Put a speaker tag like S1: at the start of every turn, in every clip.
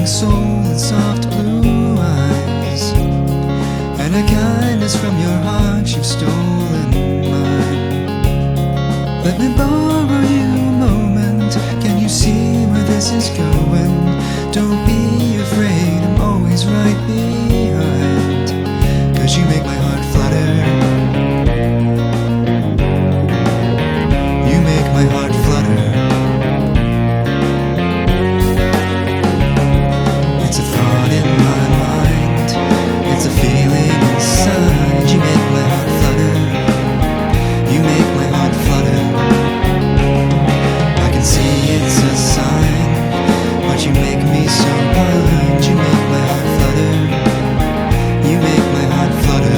S1: soul with soft blue eyes, and a kindness from your heart you've stolen mine. Let me borrow you a moment. Can you see where this is going? Don't be afraid, I'm always right behind, 'cause you make my heart flutter. You make my heart flutter. It's a thought in my mind, it's a feeling inside. You make my heart flutter. You make my heart flutter. I can see it's a sign, but you make me so blind. You make my heart flutter. You make my heart flutter.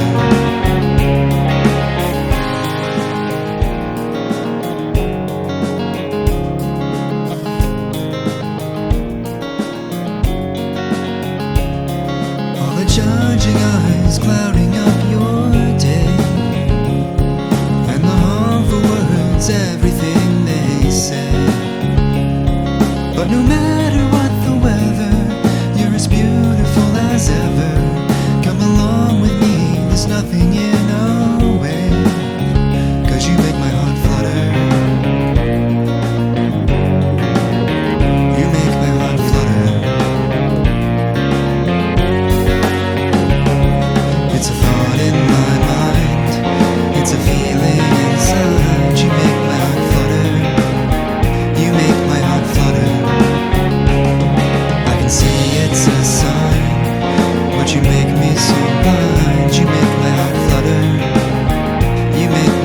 S1: All the judging eyes clouding up your day, and the harmful words, everything they say. But no matter what the weather, you're as beautiful as ever. Come along with me, there's nothing in our way, 'cause you make my heart flutter. You make my heart flutter. It's a thought in my mind, it's a feeling inside. You make my heart flutter. You make my heart flutter. I can see it's a sign, but you make me so blind. You make my heart flutter. You make